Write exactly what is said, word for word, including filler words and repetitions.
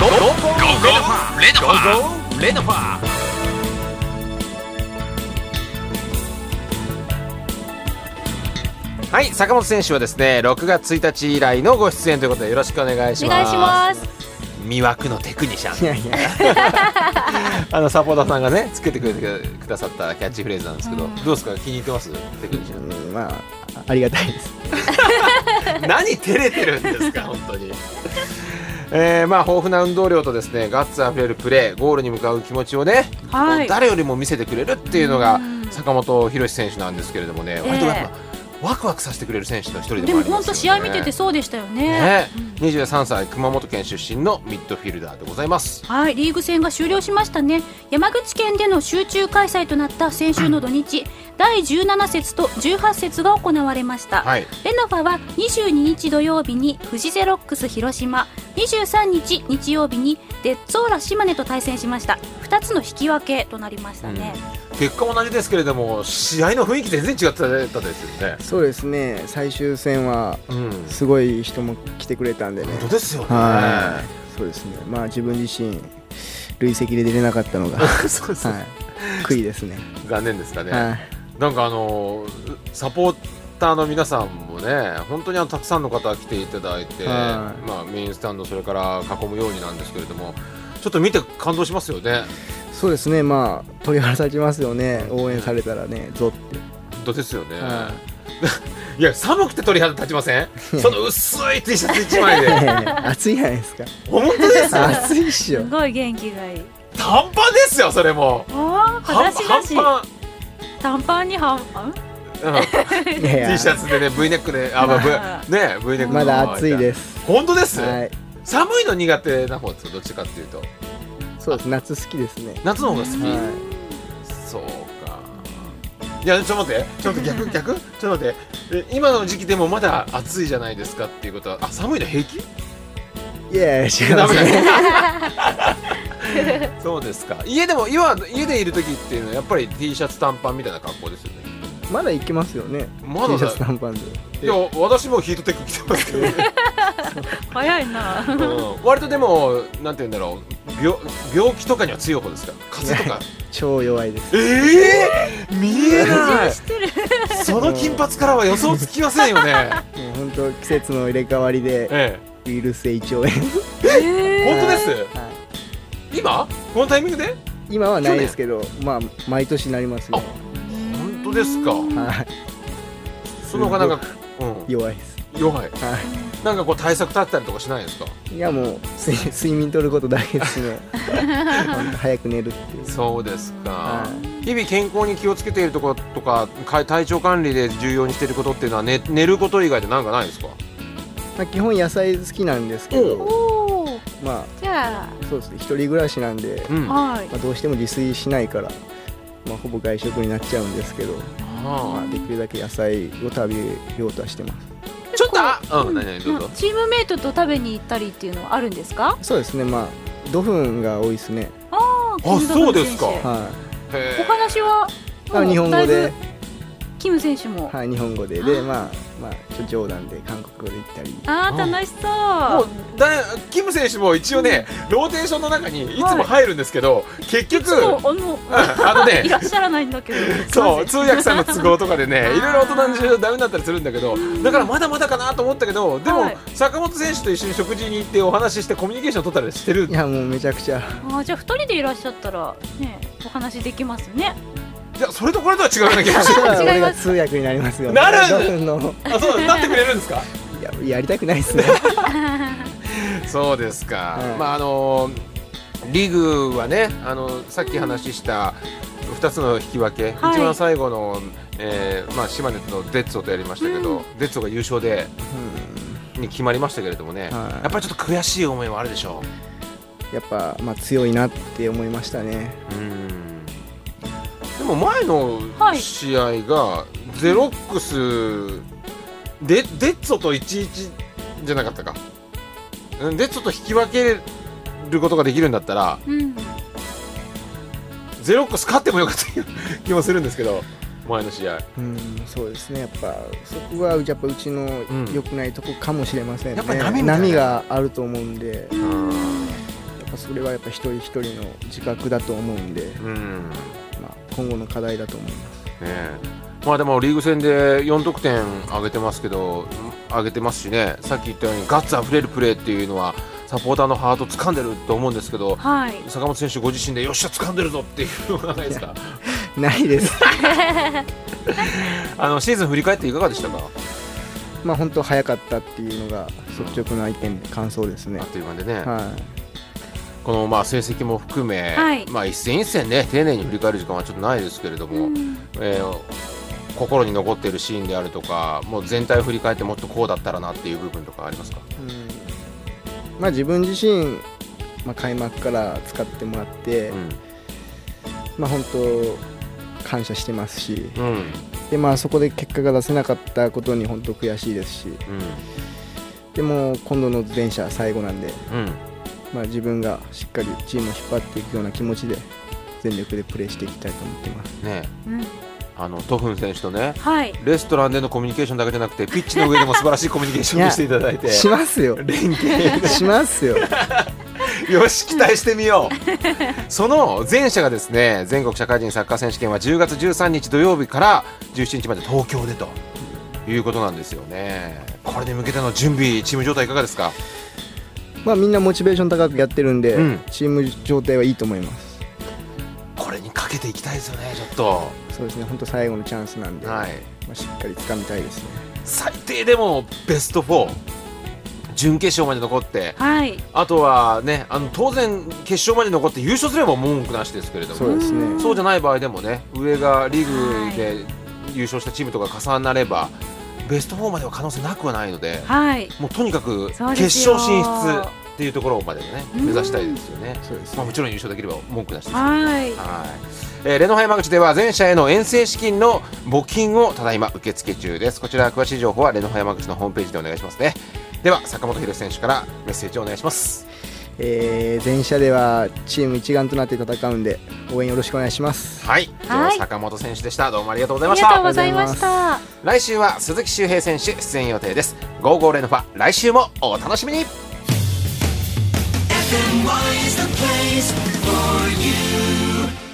ゴーゴーレノファー、ゴーゴーレノファー。はい、坂本選手はですねろくがつついたち以来のご出演ということでよろしくお願いします。 お願いします。 魅惑のテクニシャン。いやいやあのサポーターさんがねつけてくれてくださったキャッチフレーズなんですけど、うん、どうですか、気に入ってます？テクニシャン。 うん、まあありがたいです何照れてるんですか本当に。えー、まあ豊富な運動量とですねガッツあふれるプレー、ゴールに向かう気持ちをね、はい、誰よりも見せてくれるっていうのが坂本裕史選手なんですけれどもね、割とやっぱ、えーワクワクさせてくれる選手の一人でもありますよね。 でも本当試合見ててそうでしたよね。 ね、うん、にじゅうさんさい熊本県出身のミッドフィルダーでございます。 はい、リーグ戦が終了しましたね。山口県での集中開催となった先週の土日、うん、だいじゅうななせつとじゅうはちせつが行われました、はい、レノファはにじゅうににち土曜日に富士ゼロックス広島、にじゅうさんにち日曜日にデッツオーラ島根と対戦しました。ふたつの引き分けとなりましたね、 うん、結果も同じですけれども試合の雰囲気全然違ったですよね。 そうですね、最終戦はすごい人も来てくれたんでね、 本当ですよね。 はい、そうですね、まあ自分自身累積で出れなかったのがそうです、はい、悔いですね。 残念ですかね、 はい、 なんかあのサポーターの皆さんもね本当にあのたくさんの方来ていただいて、はい、まあ、メインスタンドそれから囲むようになんですけれども、ちょっと見て感動しますよね。 そうですね、まあ鳥肌立ちますよね、応援されたらね、ゾって。 本当ですよね、はい、いや寒くて鳥肌立ちません？その薄い T シャツいちまいで暑いじゃないですか。 本当ですよ暑いっしょ。 すごい元気がいい。 短パンですよそれも。 ああ、裸足だし短パンに半パン、 うん、T シャツでね V ネックで、あ、まあ、v, ね V ネック。 まだ暑いです。 本当です、はい、 寒いの苦手な方ですか、どっちかっていうと。 そうです、夏好きですね。 夏の方が好き、はい、そうか。いやちょっと待って、ちょっと逆逆ちょっと待って、今の時期でもまだ暑いじゃないですかっていうことは、あ、寒いの平気？ いやいや違いますねそうですか。家でも今家でいる時っていうのはやっぱり T シャツ短パンみたいな格好ですよね。 まだ行きますよね、 まだ T シャツ短パンで。 いや私もヒートテック着てますけどね早いな、うん、 割とでもなんて言うんだろう、 病, 病気とかには強い方ですか？風邪とか超弱いです。 えー、見えないその金髪からは予想つきませんよねもう本当季節の入れ替わりで、ええ、ウイルス性胃腸炎。 えー、本当です、はい、今このタイミングで？ 今はないですけど、まあ毎年なりますね。 本当ですか？はい。その他なんか、うん、 弱いです。 弱い。はい。なんかこう対策立ったりとかしないですか？ いやもう睡眠取ることだけですね。早く寝るっていう。 そうですか。はい、日々健康に気をつけているところとか、体調管理で重要にしていることっていうのは、ね、寝ること以外で何かないですか？ まあ基本野菜好きなんですけど、まあじゃあそうですね、一人暮らしなんで、うん、まあどうしても自炊しないから。まあ、ほぼ外食になっちゃうんですけど、まあ、できるだけ野菜を食べようとはしてます。 ちょっとあ、うん、何々どうぞ。 チームメイトと食べに行ったりっていうのはあるんですか？ そうですね、まあドフンが多いですね。 ああ、そうですか。 はい。 お話は日本語で。 キム選手も。 はい、日本語でで、まあまあちょっと冗談で韓国語で言ったり。 ああ、楽しそう。 もうだキム選手も一応ね、ローテーションの中にいつも入るんですけど、結局あのあのねいらっしゃらないんだけど。 そう通訳さんの都合とかでね、いろいろ大人の事情でダメだったりするんだけど、だからまだまだかなと思ったけど、でも坂本選手と一緒に食事に行ってお話ししてコミュニケーション取ったりしてる。 いやもうめちゃくちゃ。 あ、じゃあふたりでいらっしゃったらね、お話できますね。 いや、それとこれとは違うような気がする。 俺が通訳になりますよ。 なるの。あ、そうなってくれるんですか？ いや、やりたくないですね。 そうですか。はい、まああのリーグはね、あのさっき話したふたつの引き分け、はい、一番最後の、えーまあ、島根とデッツォとやりましたけど、うん、デッツォが優勝で、うん、に決まりましたけれどもね、はい、やっぱりちょっと悔しい思いはあるでしょう。やっぱ、まあ、強いなって思いましたね。うん、 でも前の試合がゼロックスでデッツォといちいちじゃなかったか。デッツォと引き分けることができるんだったら、うん、ゼロックス勝ってもよかった気もするんですけど、前の試合。 うん、そうですね、やっぱそこがやっぱうちの良くないとこかもしれませんね。 やっぱり 波, 波があると思うんで、うん、 それはやっぱ一人一人の自覚だと思うんで、うんまあ、今後の課題だと思います、 ね。まあでもリーグ戦でよん得点上げてますけど上げてますしね、さっき言ったようにガッツあふれるプレーっていうのはサポーターのハート掴んでると思うんですけど、はい、坂本選手ご自身でよっしゃ掴んでるぞっていうのがないですか？ ないですあのシーズン振り返っていかがでしたか？ まあ本当早かったっていうのが率直な意見で感想ですね。 あっという間でね、 はい、 このまあ成績も含め、はい、まあ一戦一戦ね丁寧に振り返る時間はちょっとないですけれども、うんえー、心に残っているシーンであるとか、もう全体を振り返ってもっとこうだったらなっていう部分とかありますか？ うんまあ、自分自身、まあ、開幕から使ってもらって、うんまあ、本当感謝してますし、うんでまあ、そこで結果が出せなかったことに本当悔しいですし、うん、でも今度の全社最後なんで、うんまあ、自分がしっかりチームを引っ張っていくような気持ちで全力でプレーしていきたいと思ってます、 ねうんあのトフン選手とね、はい、レストランでのコミュニケーションだけじゃなくてピッチの上でも素晴らしいコミュニケーションをしていただいてしますよ連携しますよよし期待してみようその前者がですね全国社会人サッカー選手権はじゅうがつじゅうさんにち土曜日からじゅうしちにちまで東京でということなんですよね。これに向けての準備チーム状態いかがですか？ まあみんなモチベーション高くやってるんで、うん、チーム状態はいいと思います。 これにかけていきたいですよね。ちょっとそうですね本当最後のチャンスなんで、はいまあ、しっかり掴みたいですね。 最低でもベストフォー準決勝まで残って、はい、あとはねあの当然決勝まで残って優勝すれば文句なしですけれども、 そうですね、 そうじゃない場合でもね上がリーグで優勝したチームとか重なればベストフォーまでは可能性なくはないので、はい、もうとにかく決勝進出っていうところまでね目指したいですよね。そうですね、まあ、もちろん優勝できれば文句なしですけど、はいはいえー、レノファ山口では全社への遠征資金の募金をただいま受付中です。こちら詳しい情報はレノファ山口のホームページでお願いしますね。では坂本裕選手からメッセージをお願いします。 えー、全社ではチーム一丸となって戦うんで応援よろしくお願いします。 はい、はい、坂本選手でした。どうもありがとうございました。 ありがとうございました。 来週は鈴木周平選手出演予定です。ゴーゴーレノファ来週もお楽しみに。エフエムワン is the place for you